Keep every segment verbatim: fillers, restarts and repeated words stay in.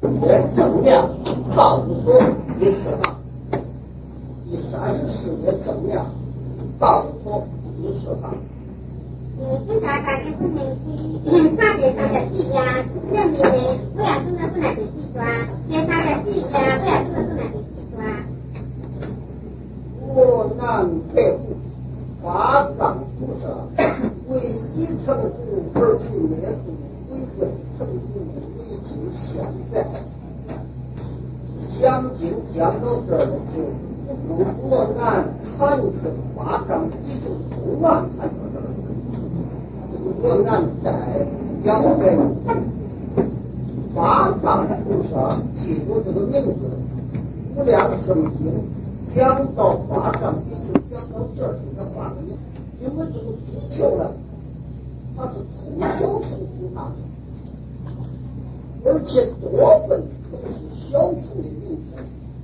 也正量造物所于世上。第三十四节正量造物所于世上。 嗯，现在大家不能去差点他的地呀，证明呢，不要真的不能去抓，别他的地呀，不要真的不能去抓。 我南北户，法掌菩萨，为一成故而去灭度，为未成故为今现在。将近讲到这儿的时候，如果按看着法掌已经从案看到这儿，如果按在要给法掌菩萨记住这个名字，无量圣经讲到法掌已经讲到这儿这个法名，因为这个地球呢，它是从小成从大成，而且多份都是小处的名称。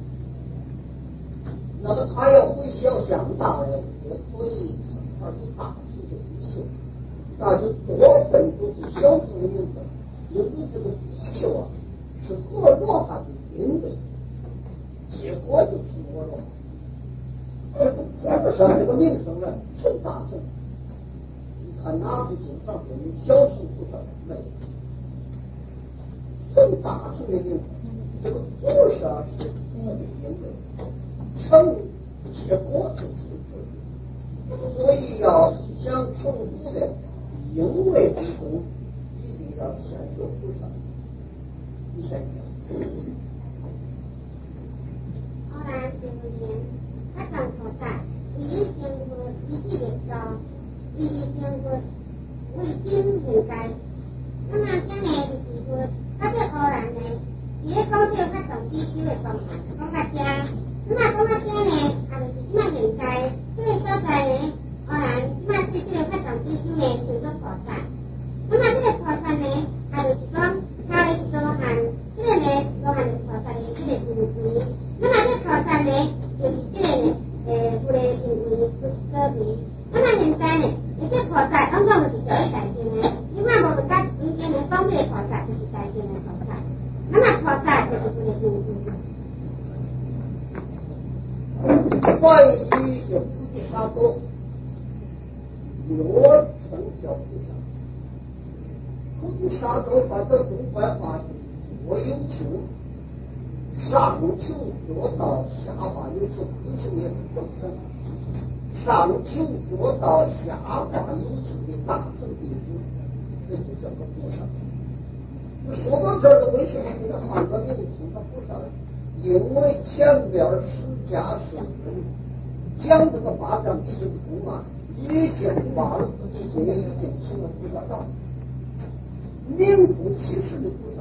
那么他要回小向大呢，也可以它是大处的地球，但是多份都是小处的名称，因为这个地球啊是俄罗汉的因为，结果就是俄罗汉。而字面上这个名声呢，成大成，你看哪部经上说你小乘不少没有？成大成的名声，这个字上是字的因为，成结果就是字，所以要想成佛的因为之功，一定要先学菩萨。你先讲。 后来这个年，他讲菩萨，为一经过一系列招，为一经过为经现在，那么今年就是说，他这偶然呢，也讲到他从地区的讲讲到家，那么讲到家呢，啊就是今嘛现在，这个所在呢，偶然今嘛这这个他从地区呢，叫做菩萨，那么这个菩萨呢，啊就是讲他是罗汉，这个呢罗汉就是菩萨的这个名字。那么这菩萨呢，就是这个呢，呃，不能因为不是个别。那么现在呢，这菩萨当中就是属于代表呢，因为我们在中间呢，讲这个菩萨就是代表的菩萨。那么菩萨就是不能因为。 关于这菩提萨埵，若称叫菩萨，菩提萨埵把这东白话我有情。上求做到，下化有情，有情也是众生。上求做到，下化有情的大乘弟子，这就叫做菩萨。说到这儿，为什么给他换个名称叫菩萨呢？因为前边释迦圣人讲这个法掌已经通了，已经把了自己经，已经成了菩萨道，名副其实的菩萨。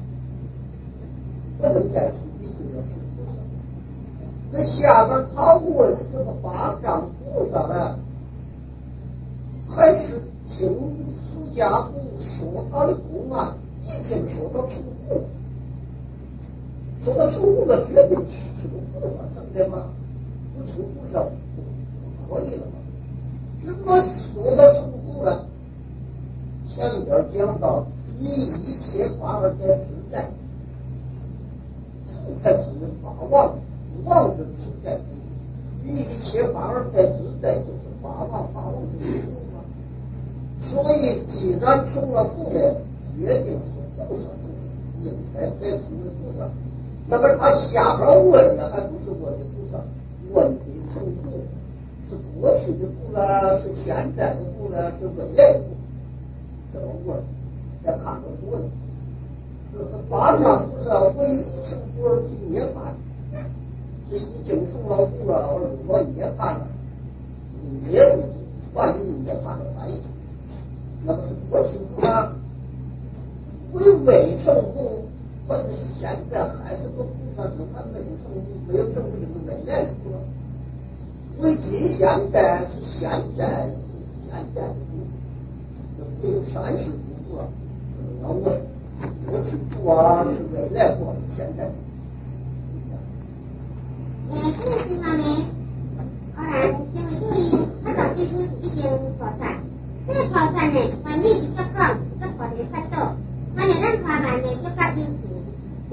不能再出一些个菩萨。这下边他问这个法掌菩萨呢，还是听释迦佛说他的公案，已经说到成佛了，说到成佛了，决定是个菩萨，真的吗？不成菩萨不可以了吗？怎么说到成佛了？前边讲到以一切法而得自在。才只能法忘，忘之自在不易。一切法而得自在，就是法忘法忘的意思嘛。所以，既然成了佛的，决定是菩萨成的，应该得成为菩萨。那么他下边问的还不是问的菩萨，问的成佛是过去的佛呢，是现在的佛呢，是未来的佛？这么问，再看着佛呢？就是法掌菩萨为一成佛而去涅槃，是已经成了佛了，而如果涅槃了，涅槃关于涅槃的翻译，那么是过去佛呢？为未成佛，或者是现在还是个菩萨，是他没有成佛，没有成佛就是未来的佛。为今现在是现在是现在的佛，这只有三世诸佛要问。过去佛啊，是未来佛，现在。 呃，这个地方呢，当然，因为注意，他到最初是一经菩萨，这个菩萨呢，关于一个讲，一个菩提萨埵，关于咱华人呢，就讲有情。这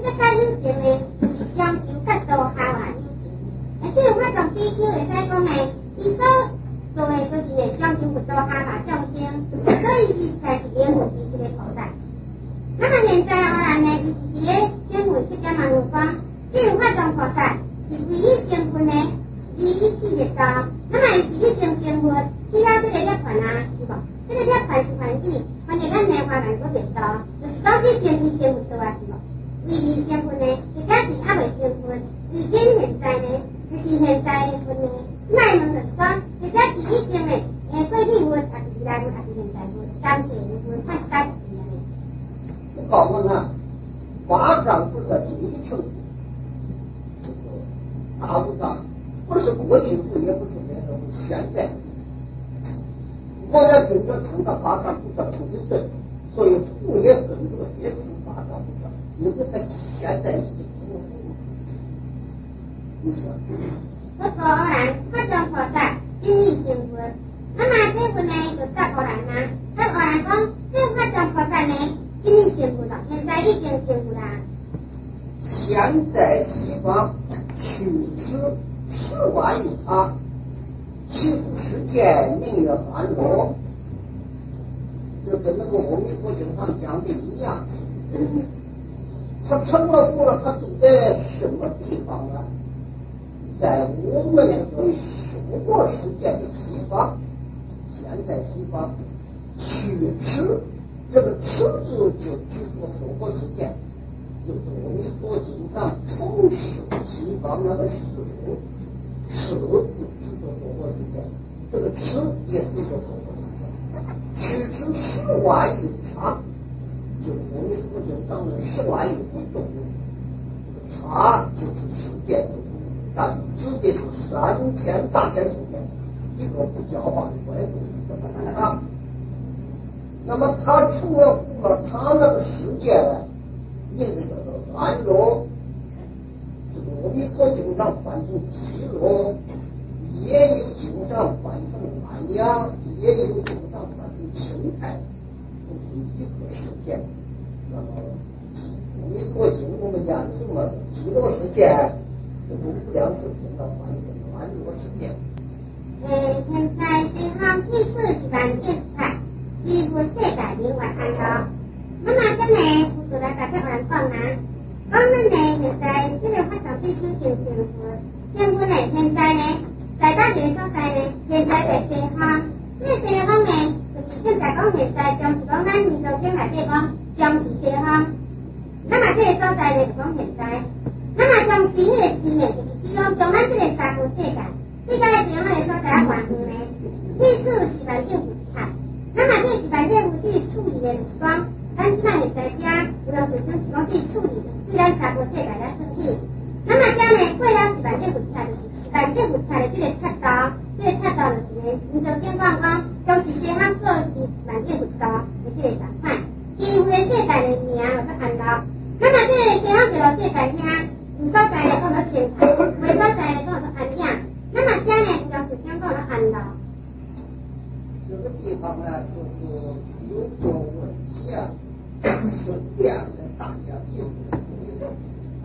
这较有情呢，就是相求较多下话有情。而且有法种比丘会使讲呢，伊所做的就是呢相求不多下话众生，所以伊才是缘分之一个菩萨。那么现在阿兰呢，伊是伫咧请问释迦牟尼讲，这有法种菩萨是唯一成分呢，第一次的道。那么伊是一种成分，需要这个涅槃啊，是无？这个涅槃是梵语，反正咱内华人个别道，就是讲这成分成分多啊，是无？为未成分呢，或者是还未成分，已经现在呢，就是现在的分呢，卖问就是讲，或者是已经的，诶，过去分，还是未来分，还是现在分，当前的分，看是单一的。 我告诉他，法藏菩萨第一成就，这个大无藏，不是过去佛，也不是别的，是现在。我在跟着成了法藏菩萨出的身，所以佛也跟着也成法藏菩萨，因为他现在已经成了佛。你说？ 我果然，法藏菩萨经历成佛，那么这份呢就答偶然啦。答偶然讲，这法藏菩萨呢经历成佛了，现在已经成佛啦。 现在西方取之世外一差，其出世间名曰安乐，就跟那个阿弥陀经上讲的一样。他成了佛了，他住在什么地方呢？在我们这个娑婆世界的西方，现在西方取之，这个持字就据说娑婆世界，就是阿弥陀经上从事西方那个事，事就制作娑婆世界，这个持也制作娑婆世界，取之世外一差，就是阿弥陀经上的世外一举动物，这个差就是世界的。但指的是三千大千世界，一个不交往的外国这么大。那么他除了服了他那个世界呢，名字叫做安乐，这个阿弥陀经上翻成极乐，也有经上翻成安养，也有经上翻成清泰，都是一个世界。那么阿弥陀经我们讲什么极乐世界？这个无量寿经的翻译成安乐世界。 诶，现在西方第四是万界菜，几乎世界名为安乐。那么今日我就来甲各位讲啦，讲咱呢现在这个法藏必须成成佛，成佛呢现在呢在哪个所在呢？现在在西方，这个西方呢就是现在讲现在，就是讲咱民族经内底讲，将是西方。那么这个所在呢就讲现在。那么从时迄个时呢，就是只讲将咱这个三个世界，世界的地方的所在啊完全呢，此处是万境无差。那么这是万境无差处理的，就是讲，咱即摆现在遮有人随便是讲这处理，虽然三个世界来算起。那么遮呢，过了是万境无差，就是万境无差的这个尺度，这个尺度就是呢，民族经讲讲，将是西方各是万境无差的这个状态，几乎的世界的名就做安乐。那么这个西方这个世界遐。有所在的讲到清泰，没所在的讲到安养。那么家呢，主要是讲到了安乐。 这个地方呢，就是有个问题啊，顺便给大家介绍一下。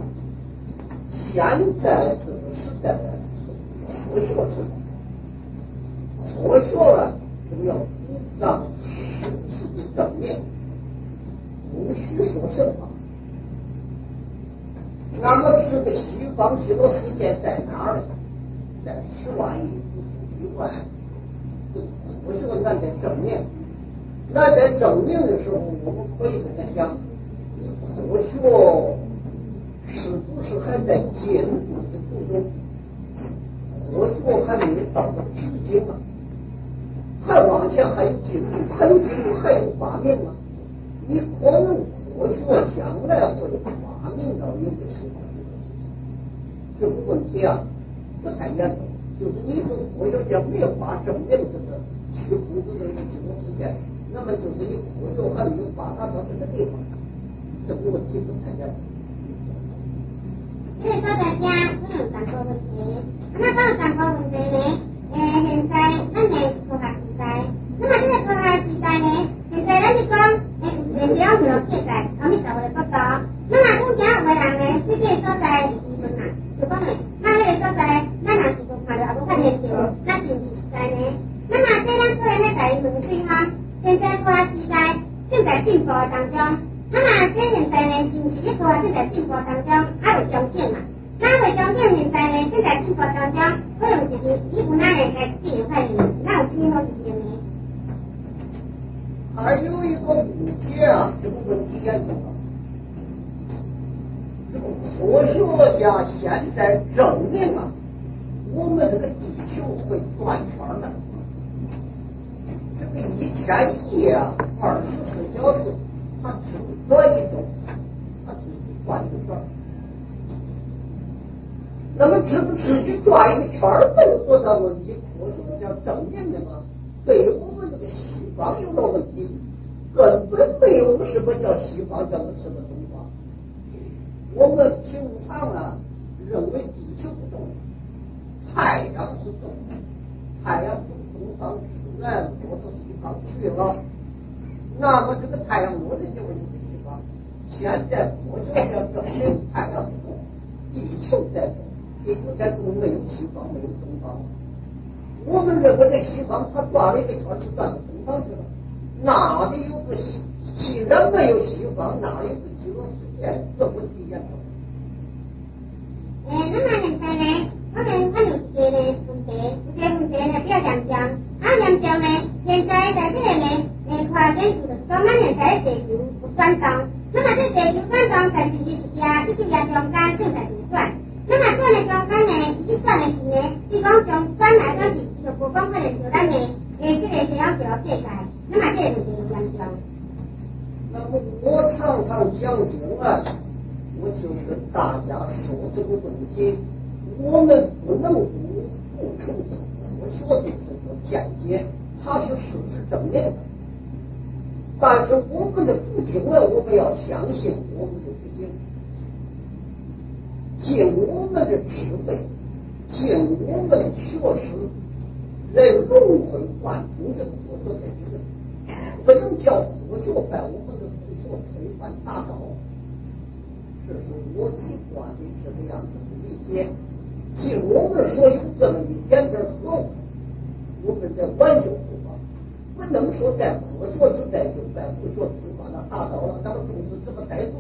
现在这个时代呢，科学时代，科学呢就要主张事实的证明，不许说神话。那么这个西方极乐世界在哪儿呢？在十万亿以外。这科学咱得证明，咱在证明的时候，我们可以跟他讲，科学是不是还在进步的途中？科学还没有到达至今啊，还往前还有进步，还有进步，还有发明啊！你可能科学将来会发明到有个西方极乐世界，这个问题啊不太严重。就是你说科学家没有法证明这个虚空这个极乐世界，那么就是你科学还没有发达到这个地方，这个问题不太严重。 这个所在家都有三个问题，那么这三个问题呢？诶，现在咱的科学时代，那么这个科学时代呢，现在咱是讲，诶，有一个地方就世界，阿弥陀佛的国度，那么更加有个人呢， 这个所在是疑问啦，就讲诶，那迄个所在，咱若是无看到，也无发现到，那是毋是实在呢？那么这咱个人咧在问对哈，现在科学时代正在进步当中，那么这现在呢，是毋是咧科学正在进步当中，还未终点嘛？那未终点现在呢，正在进步当中，可能就是你有哪个该进行发现，那有什么好进行呢？ 还有一个误解啊，这个问题严重了。这个科学家现在证明啊，我们这个地球会转圈的。这个一天一夜啊，二十四小时，它只转一周，它只转一个圈。那么只不持续转一个圈没有多大问题，科学家证明的嘛，对我们这个西方有了问题，根本没有什么叫西方，叫做什么东方。我们平常啊认为地球不动，太阳是动的，太阳从东方自然落到西方去了，那么这个太阳落的地方就是西方。现在科学家证明太阳不动，地球在动，地球在动没有西方，没有东方。我们认为这西方它转了一个圈就转到东方去了，哪里有个西？既然没有西方，哪里有个极乐世界？这问题严重。 诶，那么现在呢，我们我有一个呢问题，有一个问题呢比较严重，啊严重呢，现在在这个呢，诶，科学研究就是讲，咱现在地球有转动，那么这地球转动在第二日一九廿中间正在自转，那么转的中间呢，伊转的时呢，比讲从转来转去，伊就无讲可能就咱的诶这个太阳条世界，那么这个问题就严重。 那么我常常讲经啊，我就跟大家说这个问题，我们不能不付出科学的这个见解，它是事实证明的。但是我们的父亲呢，我们要相信我们的父亲，尽我们的智慧，尽我们的学识，来融会贯通这个科学的理论，不能叫科学把我们的父学推翻打倒。这是我一贯的这个样子的理解。尽我们说有这么一点点错误，我们在挽救佛法，不能说在科学时代就把佛学推翻了打倒了，咱们总是这么带做。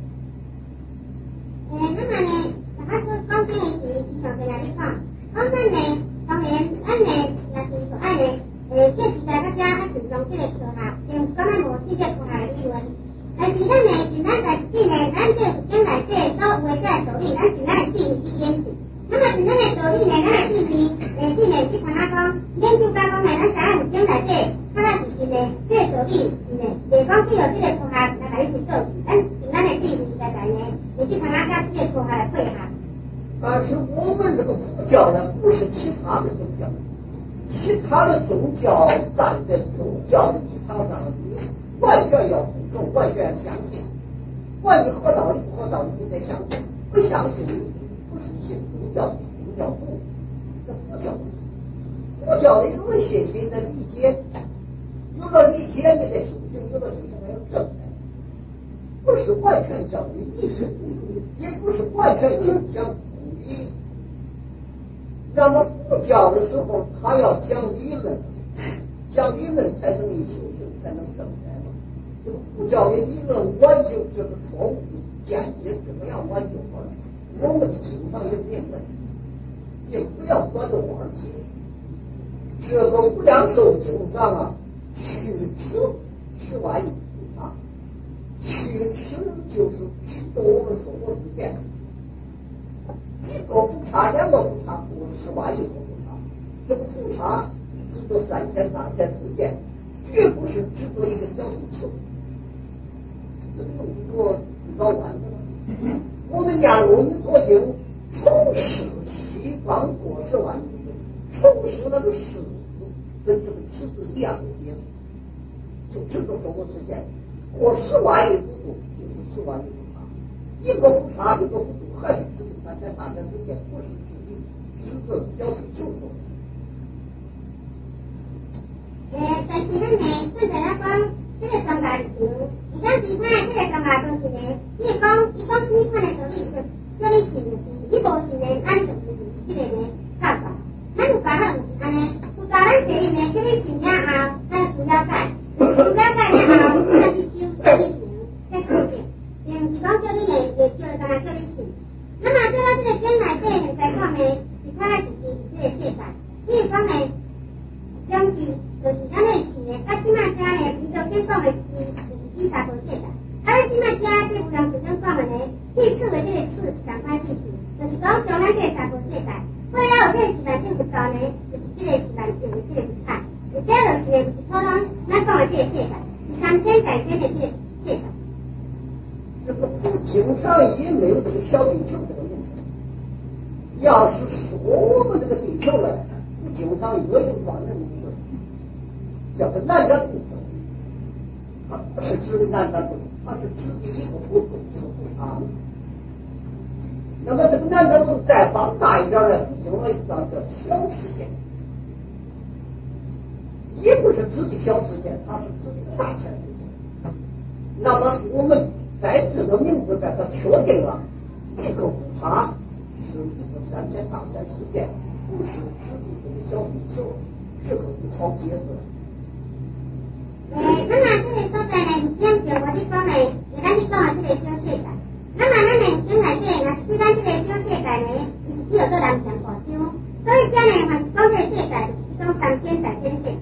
诶，那么呢，他说讲这个是上在哪里讲？讲咱呢，当然咱呢也是所爱呢，诶，这时代大家爱注重这个科学，并讲咱无世界科学的理论。但是咱呢，尽咱在自己呢，咱这将来这所有的这个道理，咱尽咱的智慧去演示。那么尽咱的道理呢，咱的智慧，诶，智慧去看下讲，研究家讲呢，咱知影有将来这较较是真的，这个道理是呢，袂讲只有这个科学来把你去做，咱尽咱的智慧在在呢，你去看下甲这个科学来配合。 但是我们这个佛教呢，不是其他的宗教，其他的宗教站在宗教的立场上，你完全要尊重，完全要相信。管你合道理不合道理，你得相信。不相信你不是信宗教的宗教徒。这佛教不是，佛教的有了信心的理解，有了理解你的修行，有了修行还要正来，不是完全教你迷失，也不是完全影响你。那么佛教的时候，他要讲理论，讲理论才能以修行，才能正来嘛。这个佛教的理论挽救这个错误的见解，怎么样挽救过来？我们的经常有明白，并不要钻着弯去。这个无量寿经上啊，去持十万亿菩萨，去持就是执着我们所说之见。一个不差，两个不差，过十万亿个不差。这个不差只做三千、三千之间，绝不是只做一个小地球。这个用不着绕弯子了。我们家阿弥陀经充实西方过十万亿个，充实那个狮子跟这个狮子一样的结构，就这个说我之间过十万亿幅度就是十万亿不差，一个不差一个幅度还是指的三千大千之间，不是指的指这小地球说的。 诶，但是咱呢，现在来讲， 这个专家是什么？你讲其他的这个专家都是呢，你讲你讲什么款的道理，就叫你信就是，你无信呢，咱就是这个呢教法。咱有法就是安尼，有教咱这里呢，叫你信了后，咱就了解，就了解了后，咱去修，再去行，再肯定，并不是讲叫你呢，就叫干那叫你信。那么叫到这个经内底现在讲呢，是看来就是这个世界，比如讲呢，相机就是咱的是呢，啊，即卖家呢，伊就先讲的是就是以三无世界，啊，咱即卖家这有人是讲讲的呢，地处的这个处是相关意思，就是讲将咱这个三无世界，过了有这个时代性不高呢，就是这个时代性的这个不差，有这就是呢，就是普通咱讲的这个世界，是三千改变的这个世界。 这个不经上也没有这个小地球这个名字。要是说我们这个地球呢，不经上也有专门名字，叫做南瞻部。它不是指的南瞻部，它是指的一个不动一个不长。那么这个南瞻部再放大一点呢，不经上一张叫小世界，也不是指的小世界，它是指的大千世界。那么我们在这个名字在它确定了一个不差是一个三千大千世界，不是指的这个小地球，这个就好解释。 诶，那么这个所在呢，是讲着我你讲的，是咱你讲的这个小世界。那么咱呢，经内底呢，对咱这个小世界呢，是只有做人想所想，所以讲呢，凡是讲这个世界，就是一种三千大千世界。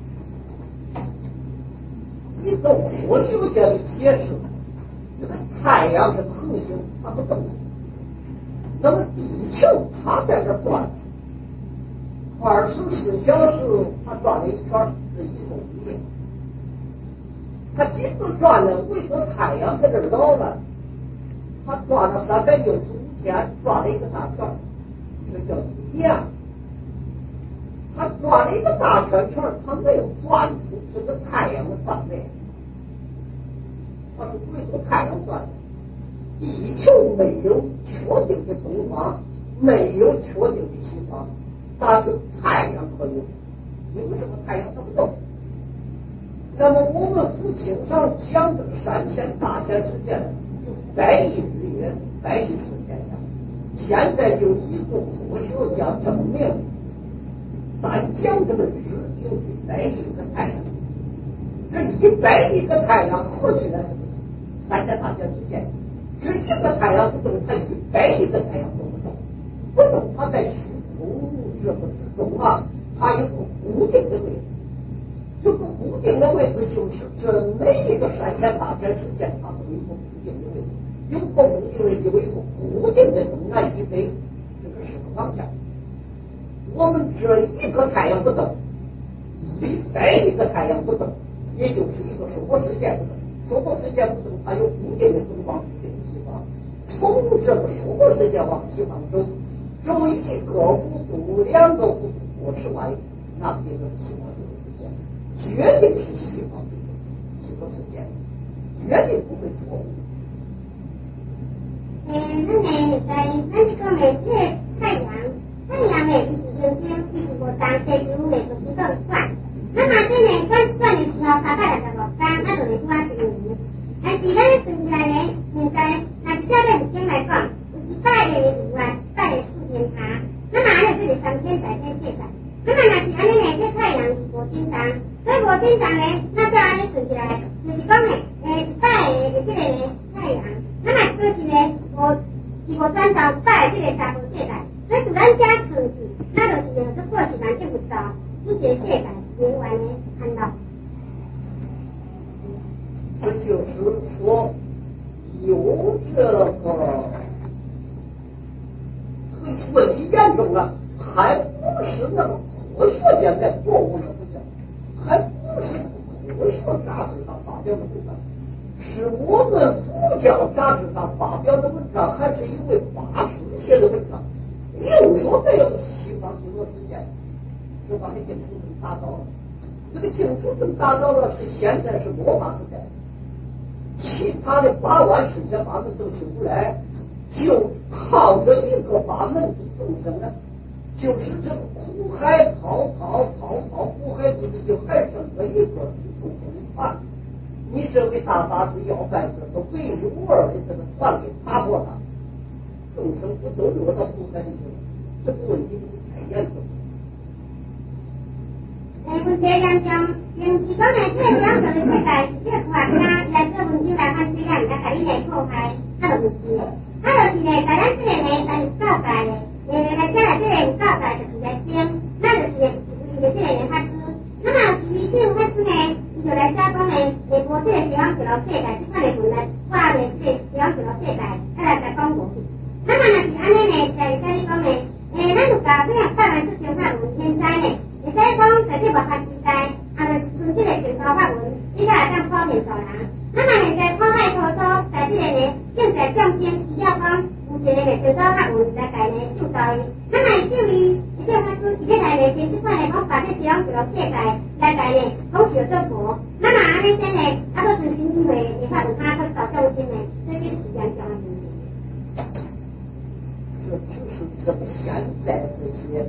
一种科学家的解释，这个太阳是恒星，它不动。那么地球它在这转，二十四小时它转了一圈是一公里，它几个转呢？围着太阳在这绕了，它转了三百六十五天，转了一个大圈，这叫一年。它转了一个大圈圈，它没有转出这个太阳的范围，它是围着太阳转的。地球没有确定的东方，没有确定的西方，但是太阳可有，有什么太阳它不动。那么我们佛经上讲这个三千大千世界，百亿日月，百亿世界呀。现在有一个科学家证明，单讲这个日就一百亿个太阳，这一百亿个太阳合起来是三千大千世界。只一个太阳不动，它一百亿个太阳都不动，不动它在虚空这个之中啊，它有个固定的位置，有个固定的位置就是这每一个三千大千世界它都有一个固定的位置，有个固定的位置有一个固定的东南西北这个是个方向。我们这一个太阳不动，一百亿个太阳不动，也就是一个娑婆世界不动。娑婆世界不动，它有固定的东方，固定的西方。从这个娑婆世界往西方走，走一个弧度、两个弧度过十万里，那边就是西方这个世界，绝对是西方这个世界，绝对不会错误。 诶，那呢，在咱这个呢，这太阳，太阳呢，就是行星，就是无当地球呢，就是在转。那么这呢，咱转的时候，三百六十五天，那就是拄啊一年。但是咱算起来呢，现在那是照这五天来讲，有一百个的日啊，一百个四天差。那么还有这个三千百千世界。那么若是安尼呢，这太阳是无震动，所以无震动呢，那照安尼算起来，就是讲呢，诶，一百个的这个呢太阳，那么就是呢，无是无转到一百个这个三无世界。所以就咱家算是，那就是呢，这过是咱见不到，这个世界。另外呢，看到， 这就是说，有这个这个问题严重了，还不是那个科学家在过我们不讲，还不是科学杂志上发表的文章，是我们佛教杂志上发表的文章，还是一位法师写的文章，又说没有西方极乐世界，是把这净土宗打倒了。这个净土宗打倒了，是现在是末法时代，其他的八万世界法门都修不来，就靠着一个法门的众生呢，就是这个苦海滔滔滔滔苦海里头，就还剩了一个众生的船， 你这位大法师要把这个唯一无二的这个传给打破了，众生不都落到菩萨里去了？这个问题不是太严重。 诶，问题严重，平时讲的这个两个的世界，这个科学家来做文章来反对咱，来甲你来破坏，啊，就不是的，啊，就是咧，在咱这个呢，咱有教材的，诶，来这来这个有教材就是来争，那就是咧，为了这个呢法师，那么至于这个法师呢，伊就来写讲呢，诶，无这个地方一路世界，这款的文来挂咧这个地方一路世界，啊来甲讲过去。那么若是安尼呢，在甲你讲呢，诶，咱有教这样百万出中法文现在呢。会使讲在这文学时代，啊，就是剩这个正道法文，你才会当普遍做人。那么现在破坏科所在这个呢，正在重点需要讲有一个呢正道法文来甲呢救导伊。那么至于这个法师是要来呢，跟这款呢，讲把这地方一路世界来甲呢讲小做佛。那么安尼真呢，啊，佫存心机会，你法有他佫找重心呢，这就是时间上的问题。 这只是这个现在这些。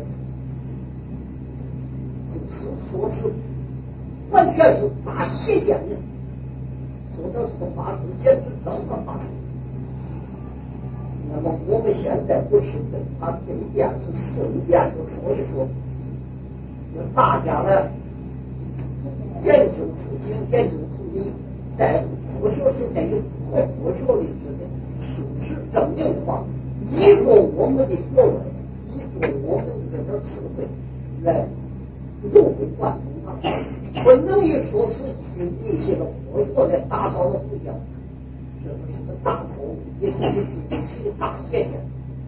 说是完全是大邪见人，说的是个法师，简直糟蹋法师。那么我们现在不是跟他对辩，是顺便就说一说，让大家呢研究佛经，研究佛理，在佛学时代有符合佛学的这个事实证明的话，依着我们的学问，依着我们的这点智慧来。融会贯通它，不能一说是去一些个佛学来达到了宗教，这个是个大错误，也是自己的大邪见。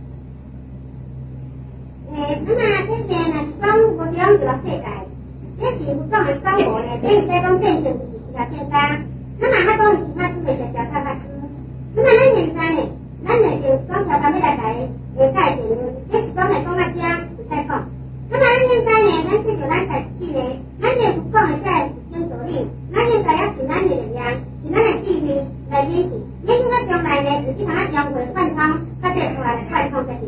诶，那么这些呢是讲无地方一个世界，这是不讲的讲无呢，这是在讲变成就是其他现象。那么他讲的其他是那个小法法师，那么咱现在呢，咱呢就讲条咱要来改诶改变，这是讲来讲到这是在讲。那么咱现在呢，咱这就咱在自己呢，咱这不讲的在经道理，咱现在要尽咱的力量，尽咱的智慧来演习，演习到将来呢，自己把它融会贯通，把这出来贯通才行。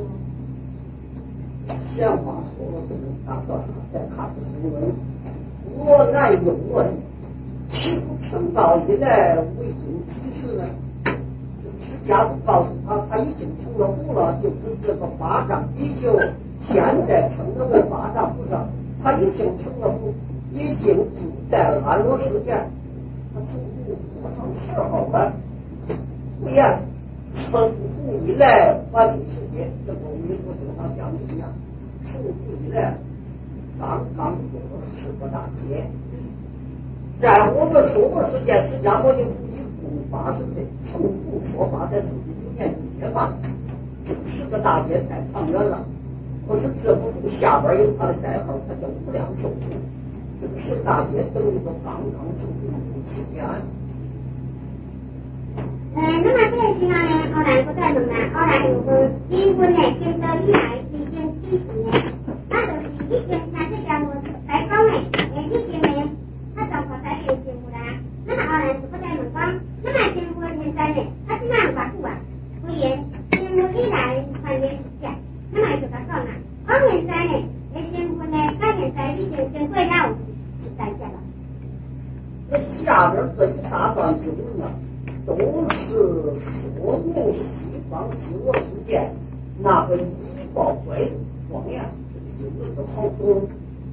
闲话说了这么大段了，再看这经文，我乃有问，岂不成道以来为经提示呢？这释迦都告诉他，他已经成了佛了，就是这个八丈比丘。现在称了为八丈菩萨，他已经成了佛，已经住在安乐世界。他成佛多长时候了？不言成佛以来，万历世界，这跟我们所经常讲的一样，成佛以来刚刚做了十个大劫。在我们娑婆世界，释迦牟尼佛一共八十岁，成佛说法在四十九年一月半，十个大劫太长远了。可是这部书下边有他的代号，他叫无量寿书。这个十大劫等于说刚刚成就不七年。 诶，那么这个时候呢，后来不再问啦，后来有问，离婚呢，经到以来已经几时呢？那就是已经听这条路来讲呢，诶，已经呢，他状况在变成佛啦。那么后来就不再问讲，那么成佛现在呢，他即马有偌久啊？虽然成佛以来传言是假。那么就甲讲啦，讲现在呢，诶，成分呢，到现在已经经过了是代价了。 那下边这一大段经文呢，都是说明西方极乐世界那个以报怪的庄严，这个经文都好懂，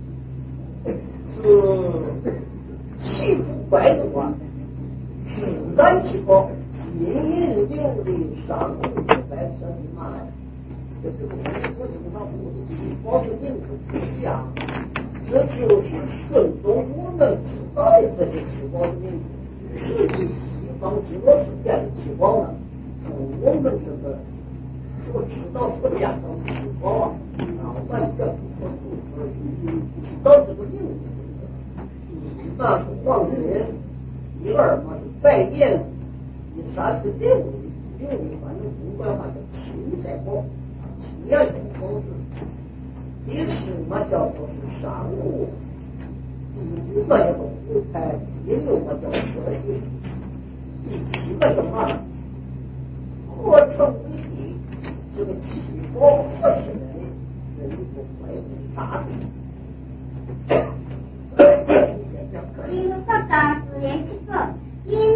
是气出怪度啊，是燃气包，金银琉璃上五百三十马来。这个我我经常说的七宝的名字不一样，这就是顺着我们知道的这些七宝的名字。实际西方极乐世界的七宝呢，跟我们这个所知道所见到的七宝啊，啊完全不可同日语。知道这个名字的是，一嘛是黄金，一二嘛是白银，第三是琉璃，琉璃反正中国话叫青色宝。也是都是，第四嘛叫做是商务，第五嘛叫做五台，第六嘛叫社会，第七嘛叫嘛呢？合成为一，这个七宝合起来的这一个外部大地。 因佛道自然七个，因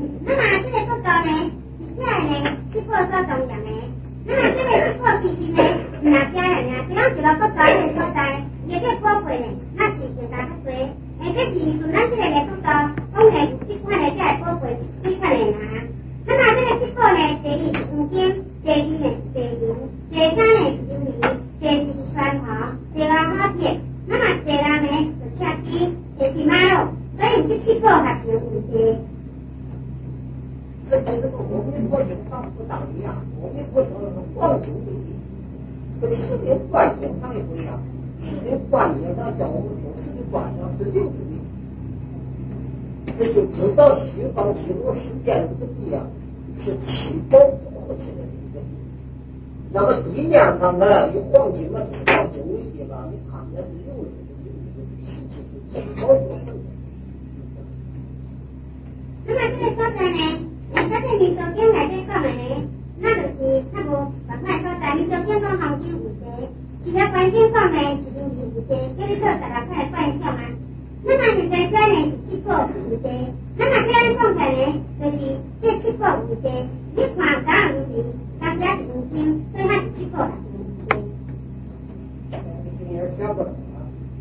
那么这个国家呢，是这呢，七国所重要的。那么这个七国其实呢，唔係家人啊，只要一個國家嘅所在，亦都寶貴呢，那是更加不貴。誒，這是從咱這個嘅國家，講嘅七款呢，即係寶貴幾款嘅啦。那麼這個七國呢，第一是黃金，第二呢是地牛，第三呢是琉璃，第四是酸黃，第五瓦片，那麼第六呢是赤金，第七瑪瑙。所以這七國合成五帝。 这跟这个我们国经上不大一样，我们国说的是黄金为帝，跟石林观经上也不一样。石林观经上叫我们说石林观上是六之帝，这就知道西方极乐世界的这个帝啊，是七宝组合起来的一个帝。那么地面上呢，以黄金嘛是黄金为帝吧，你看见是六之帝，实际是七宝组合。 那么这个所在呢？誒，嗰隻民族經內底講嘅呢，那就是差無同款所在。民族經講黃金有地，其他環境講呢是琉璃有地，叫你做十六塊觀想啊。那麼現在這呢是七國有地，那麼這樣講起來呢，就是這七國有地，你看敢有琉璃，但是也是黃金，所以它是七國合成有地。 你也想不到啊。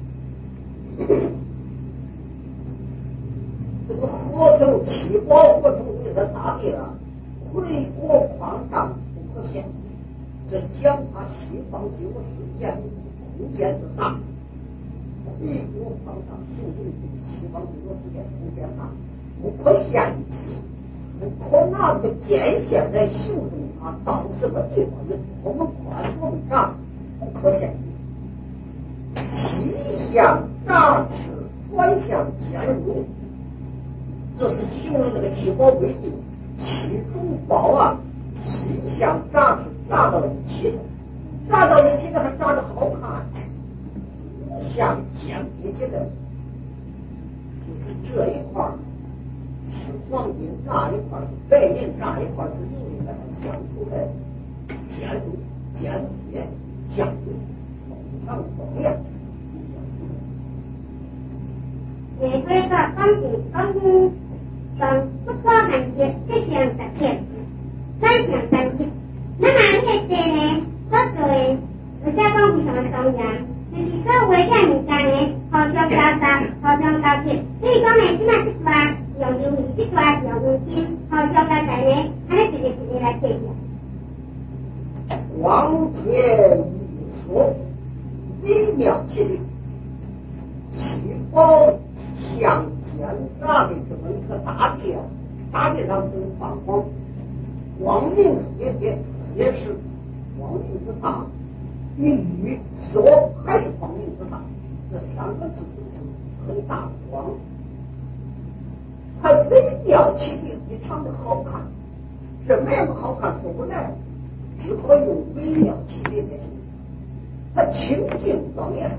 这个合成七宝合成为了大地了，回国扩张不可限制，这讲他西方极乐世界的空间之大，回国扩张形容西方极乐世界空间大，不可限制，不可拿个界限来形容它到什么地方有多么宽多么长，不可限制。西向杂质，转向兼容。这是形容这个七宝为帝，七种宝啊，西向杂质杂到一起的，杂到一起的还杂得好看，五向兼并起来，就是这一块是黄金，那一块是白银，那一块是琉璃，把它相处来兼容兼别相对，非常重要。 誒，佢個講住講講不可限制，即向實現，再向真實。那麼呢個地呢，所做嘅，而且講非常嘅重要，就是所有嘅物件呢，互相交雜，互相交貼。比如講呢，即賣即塊是用琉璃，即塊是用黃金，互相交雜呢，安尼一個一個來計算。 光天一说，微妙其理，七宝相间杂的这么一个大地啊，大地上不放光，光明也也也是光明之大，与宇说还是光明之大，这三个字都是很大的光，还微妙其理，非常的好看。什么样的好看说不来，只可用微妙其理来形容。它清净庄严，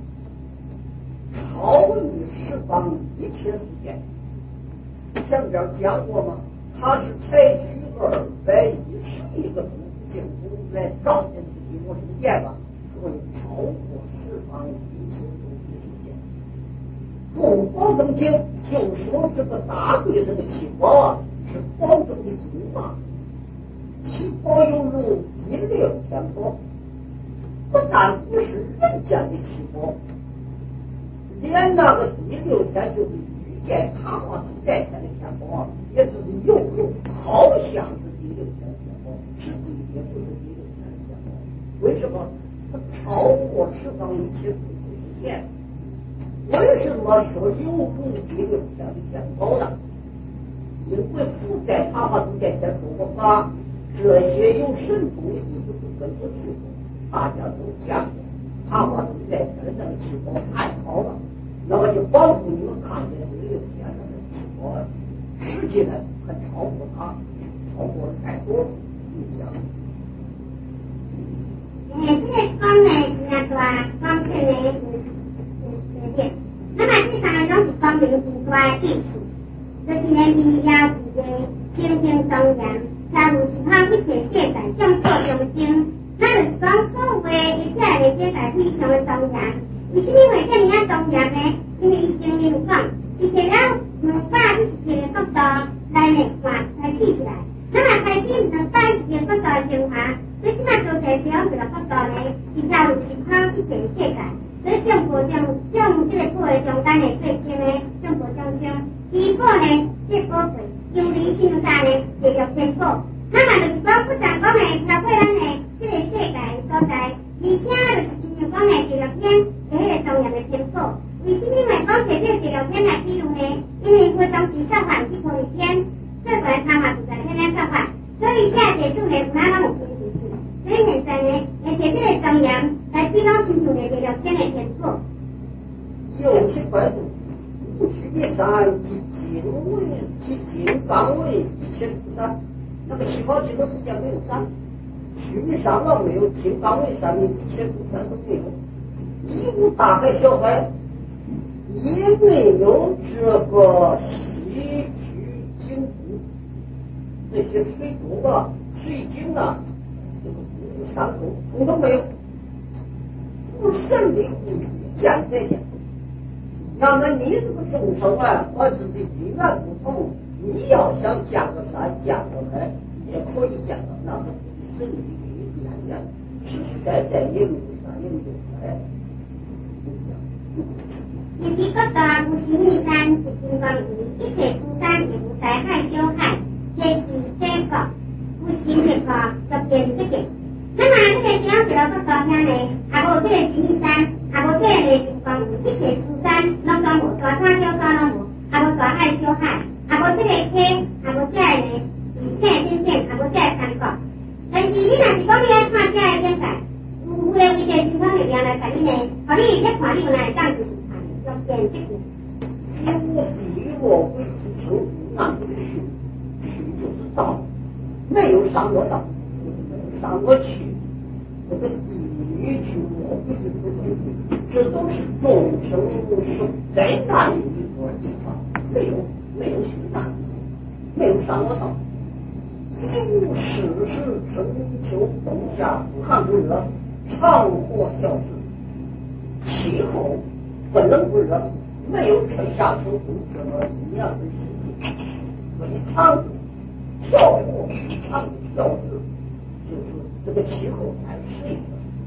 超于十方一切世界。前边讲过吗？它是采取二百一十一个诸净土来照见这个极乐世界吧，所以超过十方一切诸世界。众宝等经就说这个大地这个七宝啊，是宝中的祖啊。七宝犹如第六天宝，不但不是人间的七宝，连那个第六天就是遇见塔化自在天的天宝啊，也只是犹如好像是第六天的天宝，实际也不是第六天的天宝。为什么？它超过十方一切诸世界。为什么说犹如第六天的天宝呢？因为佛在塔化自在天说过法，这些有神通的弟子都跟着去过，大家都见过。塔化自在天的那个七宝太好了，那么就帮助你们看见第六天的那个七宝，实际呢还超过它，超过了太多。你想？ 誒，這個光呢是那個光線呢是是那麼這三個都是光明之外藝術，就是呢微妙之類，清清莊嚴。假如是他一切現在眾所中心，那就是講所有的一切的現在非常的莊嚴。為什麼會這麼樣莊嚴呢？因為以前有講，是摕了兩百一十七個國度來咱的看开起起来，咱也开始唔能摆一个国家的精华，所以即摆做在使用这个国家呢，是交有情况一个世界。所以政府将将这个作为中间的最尖呢，政府将将依靠呢这宝贵优离性山呢地域天赋，那么就是讲不但讲呢超过咱的这个世界所在，而且就是亲像讲呢纪录片的迄个重要的天赋。为什么会讲摕这个纪录片来比喻呢？因为我当时上海去拍片，最关他嘛就在天天上海，所以现在接触呢有哪拢有真实性。所以现在呢，会摕这个庄严来比较清楚的纪录片的天赋。 有其怪度，无须比山其经纬其经纲纬一切诸山。那个西方极乐世界没有山，须弥山了没有，经纲纬山的一切诸山都没有，一无大海小海，也没有这个西区经部这些水珠啊、水晶啊，这个不是山口，通通没有。不神力无一见这点。那么你这个众生啊，和自己因缘不同，你要想建个山、建个海，也可以建个，那么自己神力给你变现，实实在在也没有山，也没有海。 因为国大无须弥山是金光鱼，一切诸山也无大海小海，皆是天国，无形的国就变这个。那么这个只要是到国大遐呢，也无这个须弥山，也无这个金光鱼，一切诸山拢拢无，大山小山拢无，也无大海小海，也无这个溪，也无这个呢地线边线，也无这个山国。但是你若是讲你来看这个境界，有有的一个情况力量来甲你呢，互你在看你有哪会当就是。要变这个， 一无地我会出生，那这个虚虚就是道，没有上过道，就是没有上过去。这个地狱去我会是出生，这都是众生受灾难的一个地方，没有没有虚难，没有上过道。一无事事春秋冬夏寒暑热，常火调制，气候。不冷不热，没有春夏秋冬这么一样的事情，所以常调和常调制，就是这个气候才适应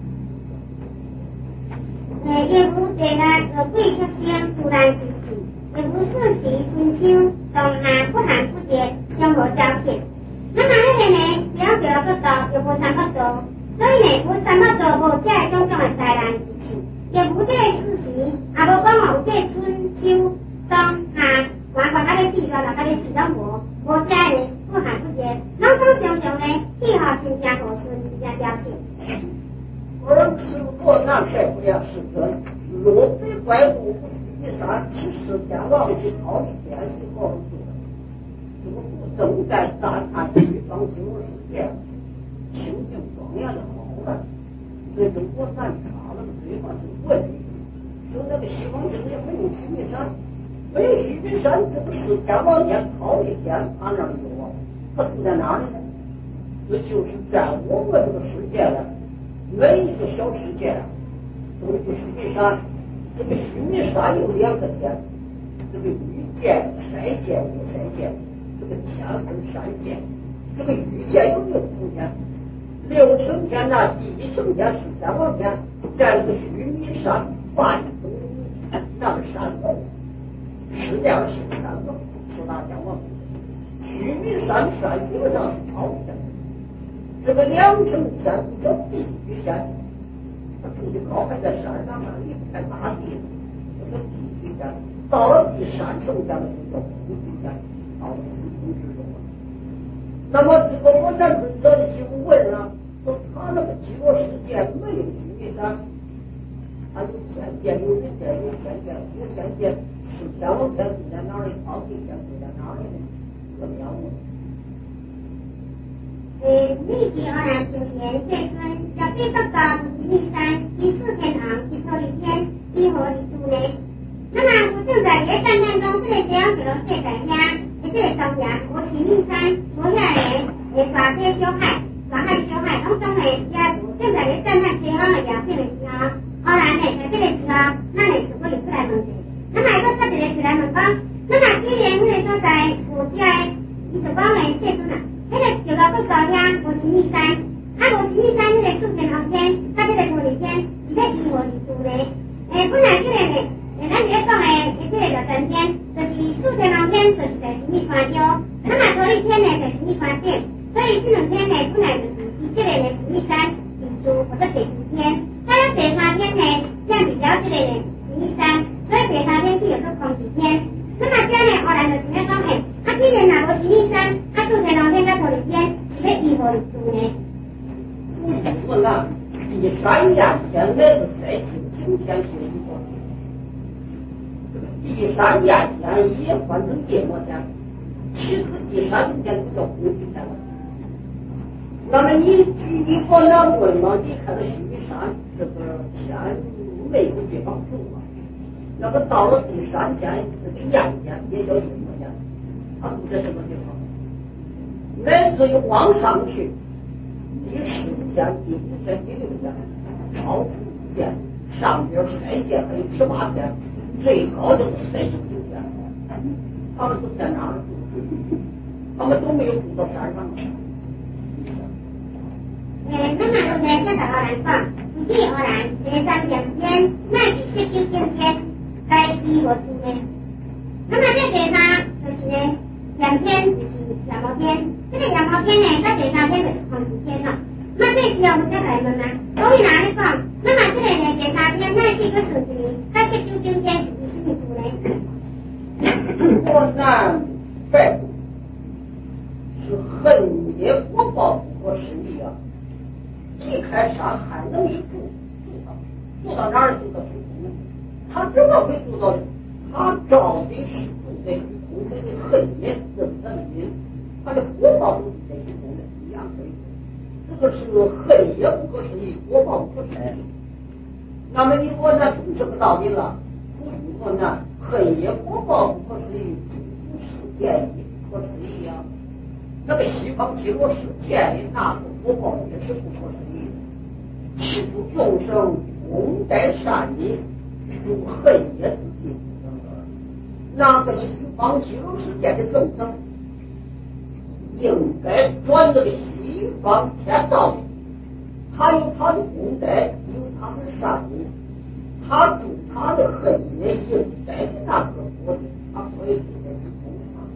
的。呃，也无这个呃贵出生突然之气，也无四季春秋冬夏不寒不热相互交替。那么那个呢，只要做到不到，又无三不到，所以呢，无三不到无这种种的灾难之气。也无这个四时，也无讲有这春秋冬夏，包括它的四月啦，它的四都无，无这呢不寒不热，拢总常常呢气候真正和顺，真正调整。 而吃过那晒不了是真，若非怪物不须弥山，其实天王去好一天以后就这个不正在赞叹西方极乐世界清净庄严的好了，所以中国南查了个对方是问题，说那个西方世界没有须弥山，没有须弥山，这个是天王天好一天他那儿有啊，他住在哪里呢？这就是在我们这个世界呢，每一个小世界都有须弥山，这个须弥山有两个天，这个欲界、筛界、无筛界，这个天分三界，这个欲界有六层天，六层天呢，第一层天是天王天，在这个须弥山半中天，那个山王，是两是山王，四大天王，须弥山山顶上是朝天。这个两层天比较地狱天，他住的高还在山上上，离不开大地，这个地狱天。到了第三层天的就叫普济天，到了四空之中了。那么这个我咱尊者的就问了，说他那个极乐世界没有须弥山，他有天界，有人界，有天界，有天界是天王天住在哪里，朝地天住在哪里呢？怎么样呢？ 呃，立即而然修言这尊，要对国高无须弥山，一四天堂，一脱离天，一合离度呢？那么我正在也赞叹中，这个这样子的世界遐，这个庄严无须弥山，无遐个诶大海小海，大海小海拢总诶也无，正在也赞叹西方的条件的时候，偶然呢，在这个时候，咱会就可以出来问题。那么一个特别的出来问讲，那么既然迄个所在有这个宇宙讲诶，细阵啊，迄个就到不高遐无神秘山，啊无神秘山迄个四天后天，甲迄个五日天是要依无日柱呢。诶，本来即个呢，诶，咱是咧讲诶，即个六神天，就是四天后天就是在神秘山腰，那么头一天呢在神秘山顶，所以这两天呢本来就是以即个呢神秘山日柱或者第二天，到了第三天呢，像比较即个呢神秘山，所以第三天是有做空几天。那么这样呢，后来就是咧讲诶，啊，既然若无神秘山，啊，四天后天甲头一天是要依无日柱呢。 所以说呢，第三眼天乃是在今天学一个。第三眼天也换成夜摩天，其实第三天就叫空之天了。那么你举一个两问嘛，你看到须弥山这个天没有地方住嘛？那么到了第三天，这个阳天也叫夜摩天，它住在什么地方？乃至于往上去，第十天、第五天、第六天，超出一天，上边三天还有十八天，最高就是三十九天。他们都在哪儿住？他们都没有住到山上。 诶，那么现在这个荷兰讲，自己荷兰第三两天，乃是十九天天，该依无住呢。那么这第三就是呢，两天就是羊毛天，这个羊毛天呢，到第三天就是空时天了。那这时候我们再来问啊，所以哪里讲？那么这个呢，第三天乃是个属于，到十九天天是依什么住呢？ 我南北是恨也国宝不可思议啊！离开山还能一住住到住到哪儿住到虚空呢？他怎么会住到？他到底是住在虚空的恨也怎么的因？他的国宝都是在虚空的一样可以。这个是恨也不可思议，国宝不可思议。那么你我那懂这个道理了？所以说呢，恨也国宝不可思议，诸世界也不可思议呀。那个西方极乐世界的那个国宝也是不可思议的。其诸众生功德善业，诸恨也之地。那个西方极乐世界的众生，应该转这个西方天道里，他有他的功德，有他的善业，他住他的恨业应该的那个国地，他可以住在西空上。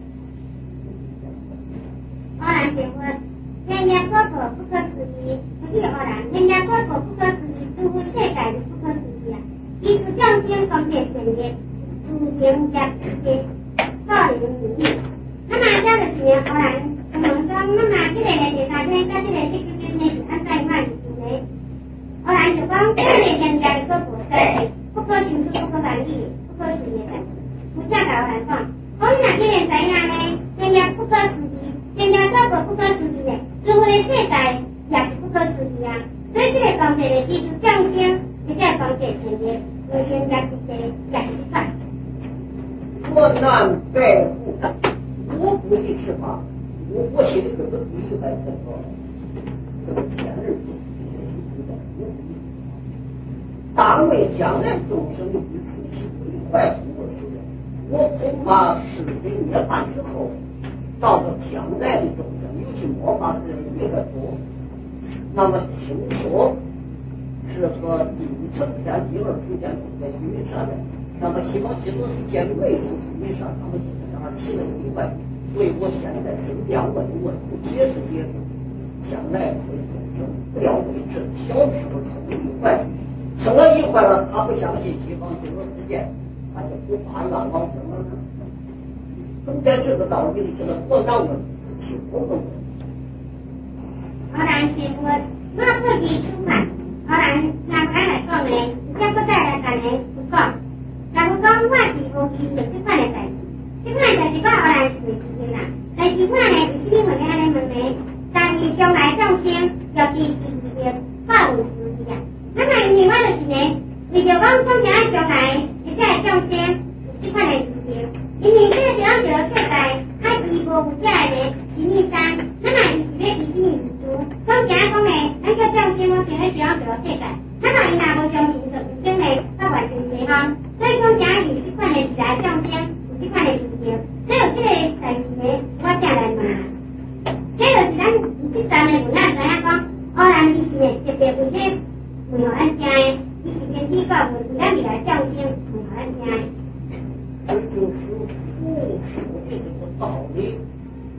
荷兰结婚，人家国土不可思议，不是荷兰，人家国土不可思议，诸乎世界的不可思议啊！依此降仙方便前业，诸天加世界，少灵无异。那么这就是呢，荷兰我们说，那么这个呢，第三天跟这个十九天呢是按照那日子呢，荷兰就讲这个人家的国土是不可行事、不可办理、不可思议的。不像甲荷兰讲，所以那这个怎样呢？人家不可思议。人家国土不可思议的，诸乎的世界也是不可思议啊！所以这个方面呢，其实降星，这个方面前的，无形也是这也是快。 我南北复看，我不一吃法，我我心里这个厉害这个这个天人中，我不一。当为将来众生与出其不愉快无时，我恐怕是被涅槃之后。到了将来的众生，尤其末法之人越多，那么听说是和第一层天、第二层天住在须弥山的，那么西方极乐世界没有须弥山，他们就在那儿起了疑问。所以我现在身边问一问，解释解释，将来会众生不要为这小时候生了一坏，生了一坏了，他不相信西方极乐世界，他就不发愿往生了呢。总在这个道理里，现在我让问自己，我问问。 荷兰结婚，我自己出版，荷兰那我来讲呢，这不再来讲呢不讲，假如讲我是无记就这款的代志，这款代志我荷兰是袂记的啦。但是我呢，为什么会安尼问呢？但是将来众生要记记记的法文事迹啊。那么因为我就是呢，为着讲总将将来一个众生有这款的事情。因为这个地方就世界，它依无有这个神秘山，那么伊是要依什么日柱？总正讲呢，咱叫众生讲，这个地方就世界，那么伊若无相信，就有种呢，到完全西方。所以讲，正有这款的时代众生，有这款的事情，只有这个代志呢，我才来问。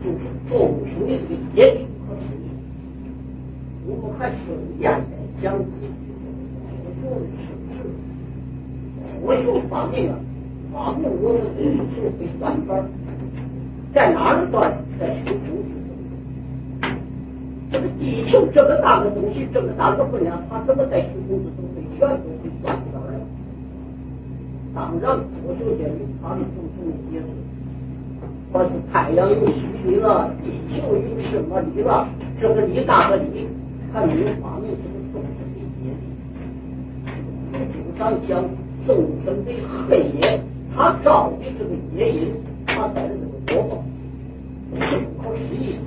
就是众生的这个业力和实力。我们还顺便再讲几句佛学的事实。佛学发明了，发明我们的地球会转圈，在哪儿转？在虚空之中。这个地球这么大的东西，这么大的分量，它怎么在虚空之中会全部会转圈呢？当然，科学界有它的种种的解释。说是太阳有吸力了，地球有什么力了？这个力大和力还没有发明这个众生的业力。经常讲众生的黑夜，他照的这个业因，他带的这个果报，是不可思议。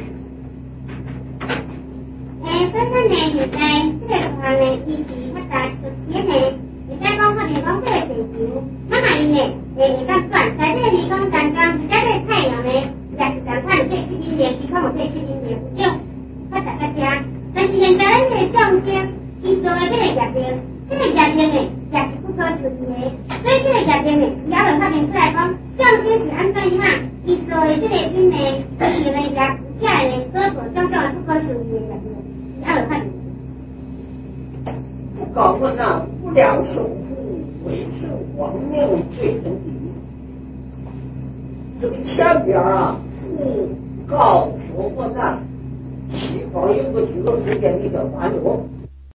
诶，所以咱呢，现在这个话呢，以前发达做些呢，现在讲可能讲这个地球，那么呢，诶，讲转在这个地方当中，而家这个太阳呢，也是咱看可以去零点，地方我可以去零点，不用发达个家。但是现在咱这个众生，伊做的这个业定，这个业定呢，也是不可思议的。所以这个业定呢，以后就发明出来讲，众生是安怎样？伊做的这个因呢，伊呢也有假的呢，各种种种的不可思议的业定，以后就发明。 不告我那无量寿福，为神光明最真谛。这个前边啊，福告说我难，西方有个居罗福建的叫安乐。